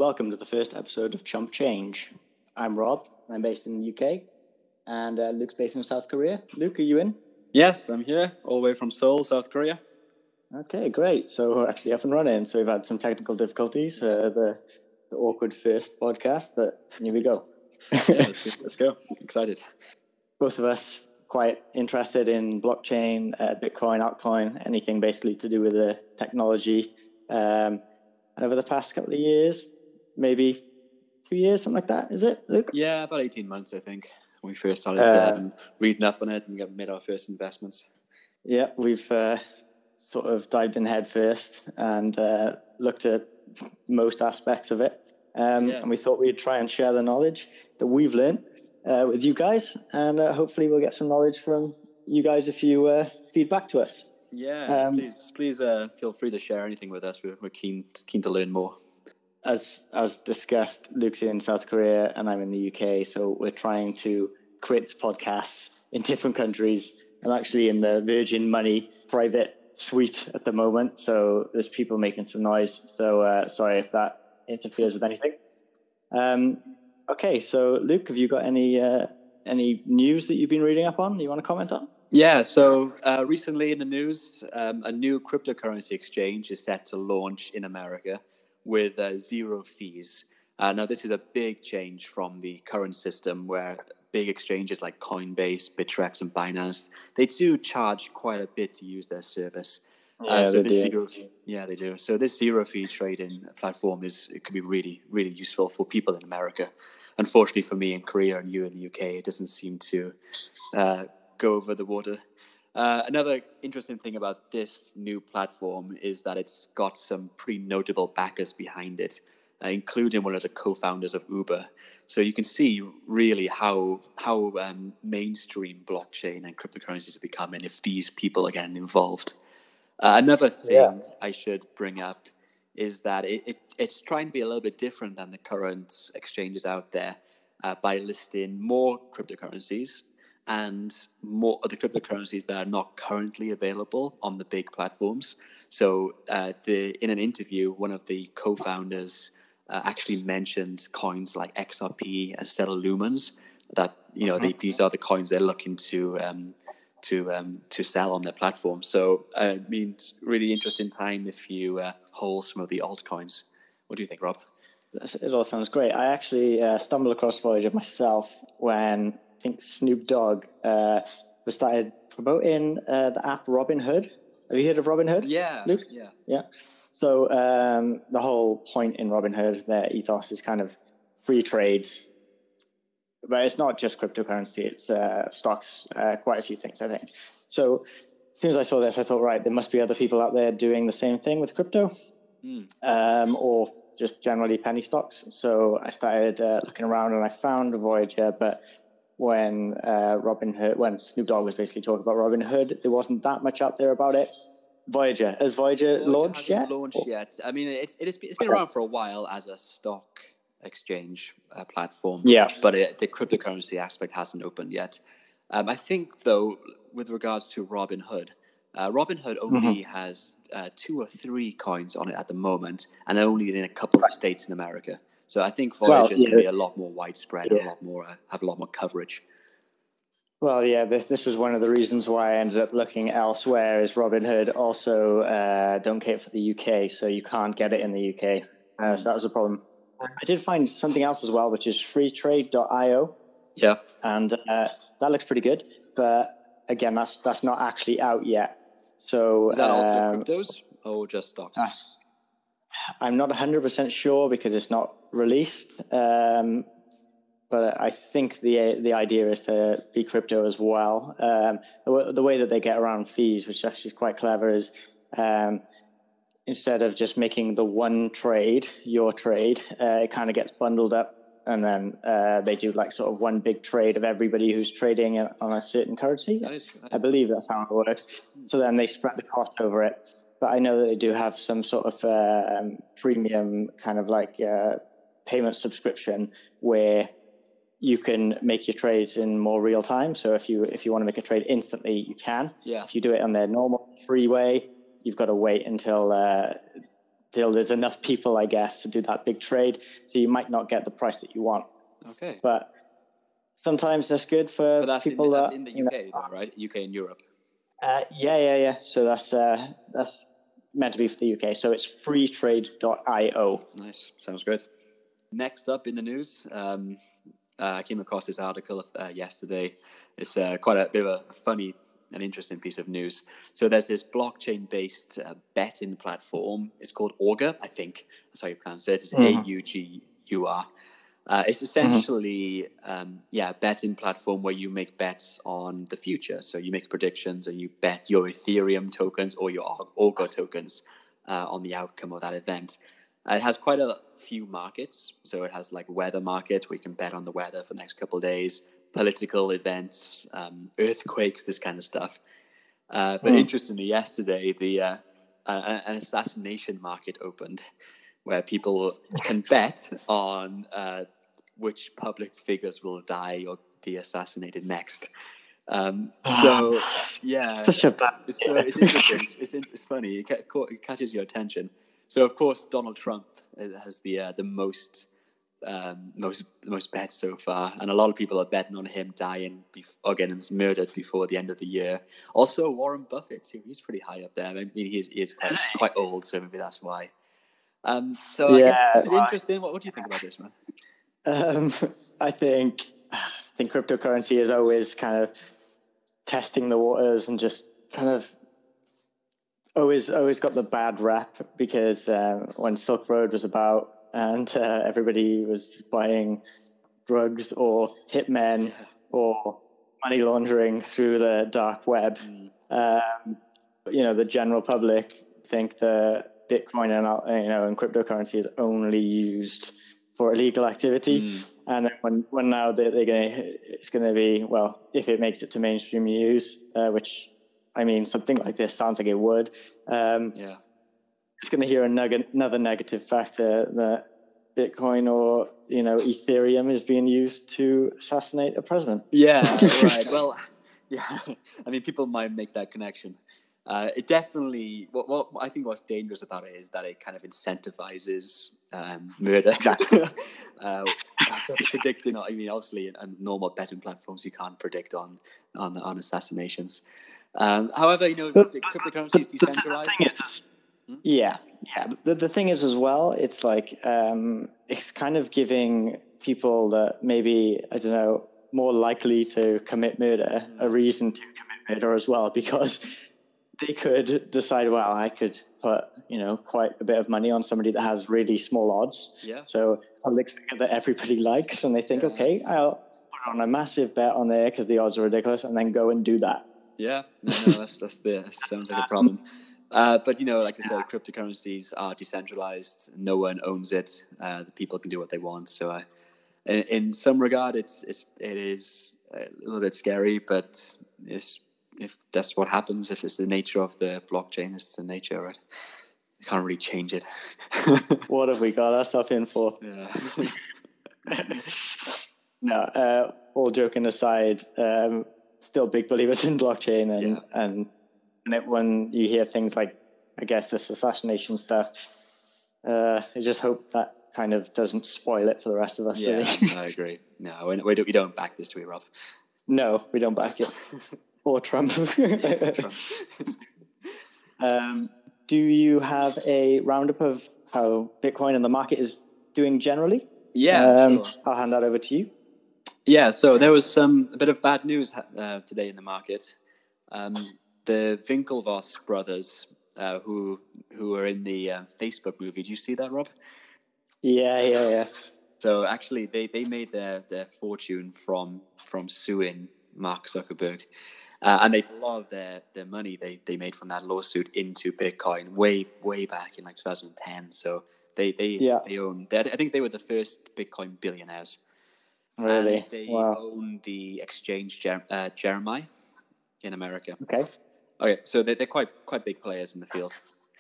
welcome to the first episode of Chump Change. I'm Rob, I'm based in the UK, and Luke's based in South Korea. Luke, are you in? Yes, I'm here, all the way from Seoul, South Korea. Okay, great. So we're actually up and running. So we've had some technical difficulties, the awkward first podcast, but here we go. Yeah, let's go. Excited. Both of us quite interested in blockchain, Bitcoin, altcoin, anything basically to do with the technology. And over the past couple of years, maybe 2 years, something like that, is it, Luke? Yeah, about 18 months, I think, when we first started reading up on it and made our first investments. Yeah, we've sort of dived in head first and looked at most aspects of it. And we thought we'd try and share the knowledge that we've learned with you guys. And hopefully we'll get some knowledge from you guys if you feed back to us. Yeah, please feel free to share anything with us. We're keen to learn more. As discussed, Luke's in South Korea and I'm in the UK. So we're trying to create podcasts in different countries. I'm actually in the Virgin Money private suite at the moment, so there's people making some noise. So sorry if that interferes with anything. Okay, so Luke, have you got any news that you've been reading up on you want to comment on? Yeah, so recently in the news, a new cryptocurrency exchange is set to launch in America with zero fees. Now, this is a big change from the current system where big exchanges like Coinbase, Bittrex, and Binance, they do charge quite a bit to use their service. They do. So this zero fee trading platform could be really, really useful for people in America. Unfortunately for me in Korea and you in the UK, it doesn't seem to go over the water. Another interesting thing about this new platform is that it's got some pretty notable backers behind it, including one of the co-founders of Uber. So you can see really how mainstream blockchain and cryptocurrencies are becoming if these people are getting involved. Another thing I should bring up is that it's trying to be a little bit different than the current exchanges out there by listing more cryptocurrencies and more of the cryptocurrencies that are not currently available on the big platforms. So in an interview, one of the co-founders actually mentioned coins like XRP and Stellar Lumens. That these are the coins they're looking to sell on their platform. So it means really interesting time if you hold some of the altcoins. What do you think, Rob? It all sounds great. I actually stumbled across Voyager myself when I think Snoop Dogg started promoting the app Robinhood. Have you heard of Robinhood? Yeah, Luke? Yeah. So the whole point in Robinhood, their ethos is kind of free trades. But it's not just cryptocurrency, it's stocks, quite a few things, I think. So as soon as I saw this, I thought, right, there must be other people out there doing the same thing with crypto or just generally penny stocks. So I started looking around and I found Voyager, but when Snoop Dogg was basically talking about Robinhood, there wasn't that much out there about it. Has Voyager launched yet? Launched yet. I mean, it's been around for a while as a stock exchange platform. Yeah. But the cryptocurrency aspect hasn't opened yet. I think, though, with regards to Robinhood, Robinhood only has 2 or 3 coins on it at the moment, and only in a couple of states in America. So I think Voyager is going to be a lot more widespread and have a lot more coverage. Well, yeah, this was one of the reasons why I ended up looking elsewhere. Is Robinhood also don't cater for the UK, so you can't get it in the UK. So that was a problem. I did find something else as well, which is freetrade.io. Yeah. And that looks pretty good. But again, that's not actually out yet. So is that also cryptos or just stocks? I'm not 100% sure because it's not released. But I think the idea is to be crypto as well. The way that they get around fees, which actually is quite clever, is instead of just making the one trade, your trade, it kind of gets bundled up, and then they do like sort of one big trade of everybody who's trading on a certain currency. I believe that's how it works. So then they spread the cost over it. But I know that they do have some sort of premium kind of like payment subscription where you can make your trades in more real time. So if you want to make a trade instantly, you can. Yeah. If you do it on their normal free way, you've got to wait until until there's enough people, I guess, to do that big trade. So you might not get the price that you want. Okay. But sometimes that's good for people that's in the UK, though, right? UK and Europe. Yeah. So that's meant to be for the UK. So it's freetrade.io. Nice. Sounds good. Next up in the news, I came across this article yesterday. It's quite a bit of a funny and interesting piece of news. So there's this blockchain-based betting platform. It's called Augur, I think. That's how you pronounce it. It's AUGUR. It's essentially a betting platform where you make bets on the future. So you make predictions and you bet your Ethereum tokens or your Augur tokens on the outcome of that event. It has quite a few markets. So it has like weather market where you can bet on the weather for the next couple of days, political events, earthquakes, this kind of stuff. But interestingly, yesterday, an assassination market opened where people can bet on which public figures will die or be assassinated next. Such a bad. It's interesting. It's funny. It catches your attention. So of course, Donald Trump has the most bets so far, and a lot of people are betting on him dying or getting murdered before the end of the year. Also, Warren Buffett too. He's pretty high up there. I mean, he is quite old, so maybe that's why. I guess this is interesting. What do you think about this, man? I think cryptocurrency is always kind of testing the waters and just kind of always got the bad rap because when Silk Road was about and everybody was buying drugs or hitmen or money laundering through the dark web, the general public think that Bitcoin and cryptocurrency is only used for illegal activity, and then when now it's going to be, well, if it makes it to mainstream news, which I mean something like this sounds like it would, it's going to hear another negative factor that Bitcoin or Ethereum is being used to assassinate a president. Yeah, right. Well, yeah, I mean people might make that connection. It definitely. What I think what's dangerous about it is that it kind of incentivizes murder. Exactly. Predicting. I mean, obviously, on normal betting platforms, you can't predict on assassinations. However, cryptocurrency is decentralized. The thing is as well, it's like it's kind of giving people that maybe more likely to commit murder a reason to commit murder as well, because they could decide, well, I could put, quite a bit of money on somebody that has really small odds. Yeah. So a public figure that everybody likes, and they think, okay, I'll put on a massive bet on there because the odds are ridiculous, and then go and do that. Yeah, no, that sounds like a problem. But like I said, cryptocurrencies are decentralized. No one owns it. The people can do what they want. So, in some regard, it is a little bit scary, but if that's what happens, if it's the nature of the blockchain, it's the nature, right? You can't really change it. What have we got ourselves in for? Yeah. No, all joking aside, still big believers in blockchain, and when you hear things like, I guess, this assassination stuff, I just hope that kind of doesn't spoil it for the rest of us. Yeah, really. I agree. No, we don't back this, do we, Rob? No, we don't back it. Or Trump. Do you have a roundup of how Bitcoin and the market is doing generally? Yeah, sure. I'll hand that over to you. Yeah, so there was a bit of bad news today in the market. The Winklevoss brothers, who were in the Facebook movie, did you see that, Rob? Yeah. So actually, they made their fortune from suing Mark Zuckerberg. And they put a lot of their money they made from that lawsuit into Bitcoin way back in like 2010. So they own. I think they were the first Bitcoin billionaires. Really? And they own the exchange Jeremiah in America. Okay. So they're quite big players in the field.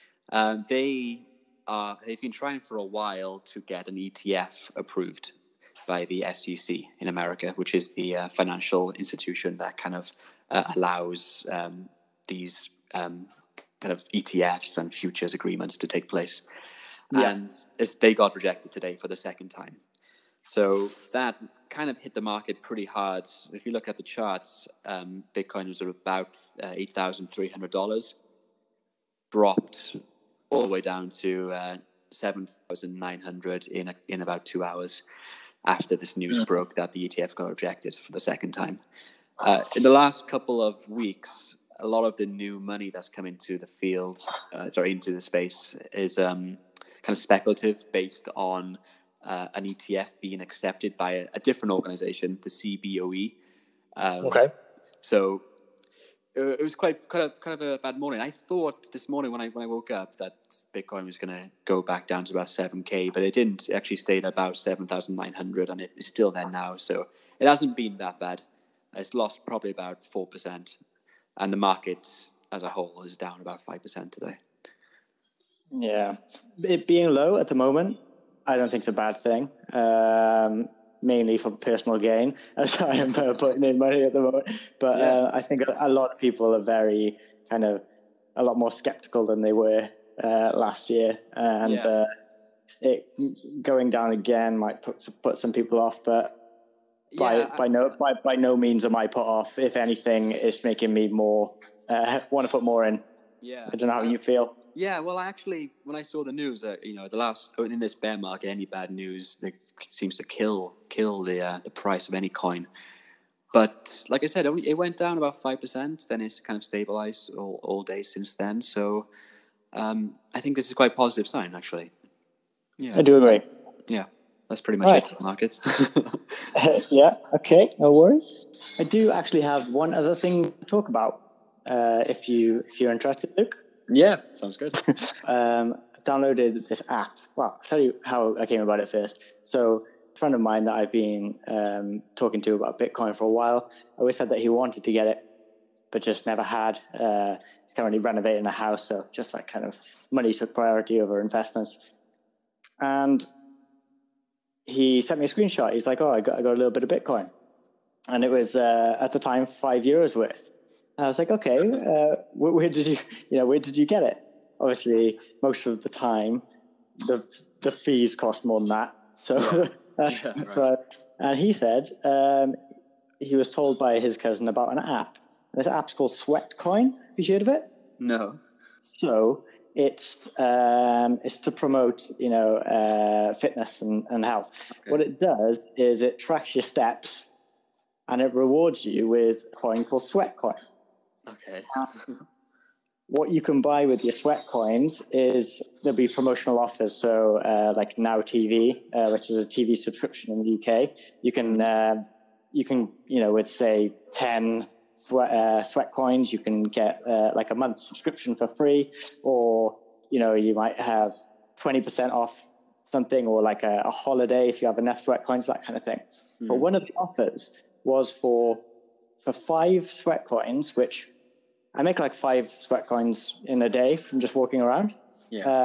They've been trying for a while to get an ETF approved by the SEC in America, which is the financial institution that kind of allows these kind of ETFs and futures agreements to take place. and they got rejected today for the second time. So that kind of hit the market pretty hard. If you look at the charts, Bitcoin was at about $8,300, dropped all the way down to 7,900 in about 2 hours after this news broke that the ETF got rejected for the second time. In the last couple of weeks, a lot of the new money that's come into the field, into the space, is kind of speculative, based on an ETF being accepted by a different organization, the CBOE. Okay. So it was kind of a bad morning. I thought this morning when I woke up that Bitcoin was going to go back down to about 7K, but it didn't. It actually stayed at about 7,900, and it's still there now. So it hasn't been that bad. It's lost probably about 4%, and the market as a whole is down about 5% today. Yeah, it being low at the moment, I don't think it's a bad thing. Mainly for personal gain, as I am putting in money at the moment. But I think a lot of people are very a lot more skeptical than they were last year, and it going down again might put some people off. But by no means am I put off. If anything, it's making me more want to put more in. Yeah, I don't know how you feel. Yeah, well, actually, when I saw the news, in this bear market, any bad news seems to kill the price of any coin. But like I said, it went down about 5%. Then it's kind of stabilized all day since then. So I think this is quite a positive sign, actually. Yeah, I do agree. Yeah, that's pretty much it for the market. Yeah. Okay. No worries. I do actually have one other thing to talk about. If you're interested, Luke. Yeah, sounds good. Downloaded this app. Well, I'll tell you how I came about it first. So a friend of mine that I've been talking to about Bitcoin for a while, always said that he wanted to get it, but just never had. He's currently renovating a house, so just like kind of money took priority over investments. And he sent me a screenshot. He's like, "Oh, I got a little bit of Bitcoin," and it was at the time 5 euros worth. And I was like, "Okay, where did you get it?" Obviously, most of the time, the fees cost more than that. So, right. And he said he was told by his cousin about an app. This app's called Sweatcoin. Have you heard of it? No. So it's to promote fitness and health. Okay. What it does is it tracks your steps, and it rewards you with a coin called Sweatcoin. Okay. What you can buy with your sweat coins is there'll be promotional offers. So like Now TV, which is a TV subscription in the UK, you can with say 10 sweat coins, you can get like a month's subscription for free, or you might have 20% off something, or like a holiday if you have enough sweat coins, that kind of thing. But one of the offers was for 5 sweat coins, which I make like 5 sweat coins in a day from just walking around. Yeah.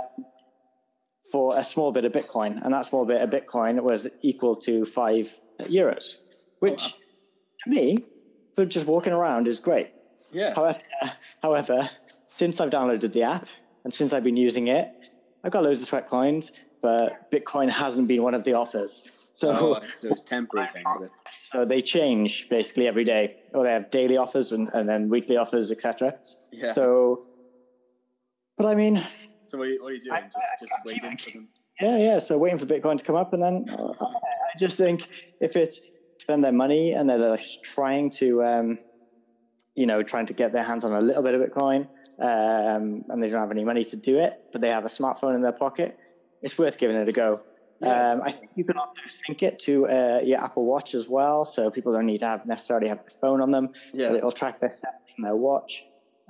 For a small bit of Bitcoin, and that small bit of Bitcoin was equal to 5 euros, which to me, for just walking around, is great. Yeah. However, since I've downloaded the app and since I've been using it, I've got loads of sweat coins, but Bitcoin hasn't been one of the offers. So it's temporary things. So they change basically every day. Or they have daily offers and then weekly offers, etc. Yeah. So, but I mean, so what are you doing? Just waiting? Yeah. So waiting for Bitcoin to come up, and then I just think if it's spend their money and they're trying to, trying to get their hands on a little bit of Bitcoin, and they don't have any money to do it, but they have a smartphone in their pocket, it's worth giving it a go. Yeah. I think you can also sync it to your Apple Watch as well, so people don't need to necessarily have their phone on them. Yeah. But it'll track their steps from their watch.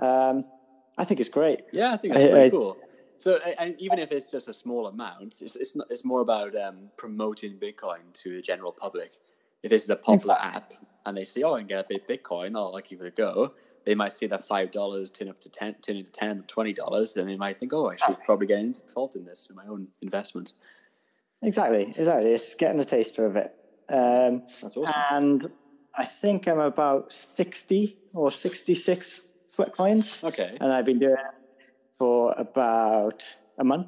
I think it's great. Yeah, I think it's pretty cool. So, and even if it's just a small amount, it's more about promoting Bitcoin to the general public. If this is a popular app and they say, "Oh, I can get a bit of Bitcoin, I'll give it a go," they might see that $5 turn into $10, $20, and they might think, "Oh, I should probably get involved in this for my own investment." Exactly. It's getting a taster of it. That's awesome. And I think I'm about 60 or 66 sweat coins. Okay. And I've been doing it for about a month.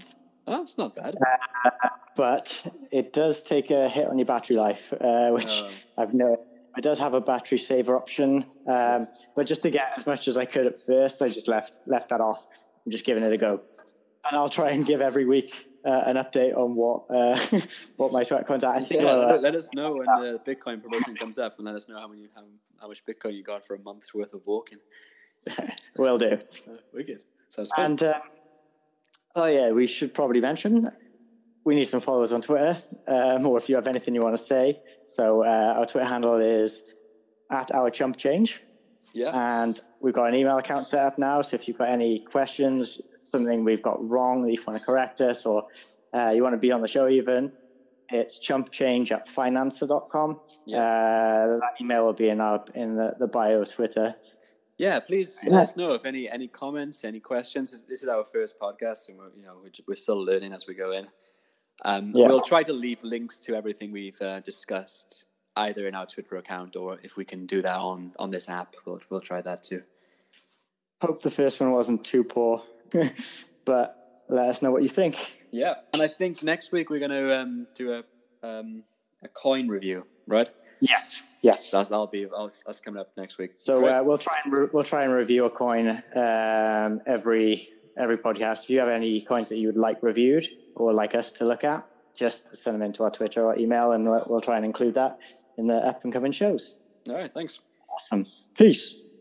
Oh, that's not bad. But it does take a hit on your battery life, which I've known. It does have a battery saver option, but just to get as much as I could at first, I just left that off. I'm just giving it a go, and I'll try and give every week an update on what my sweat content. I think let us know when the Bitcoin promotion comes up, and let us know how much Bitcoin you got for a month's worth of walking. Will do. Wicked. Sounds fun. And we should probably mention we need some followers on Twitter, or if you have anything you want to say. So our Twitter handle is @OurChumpChange. Yeah. And we've got an email account set up now. So if you've got any questions, something we've got wrong that you want to correct us, or you want to be on the show even, it's chumpchange@financer.com. Yeah. That email will be in the bio of Twitter. Yeah, please let us know if any comments, any questions. This is our first podcast, and we're still learning as we go in. We'll try to leave links to everything we've discussed, either in our Twitter account or if we can do that on this app, we'll try that too. Hope the first one wasn't too poor, but let us know what you think. Yeah, and I think next week we're going to do a coin review, right? Yes. That'll be us coming up next week. So we'll try and review a coin every podcast. If you have any coins that you would like reviewed or like us to look at, just send them into our Twitter or email, and we'll try and include that in the up and coming shows. All right, thanks. Awesome. Peace.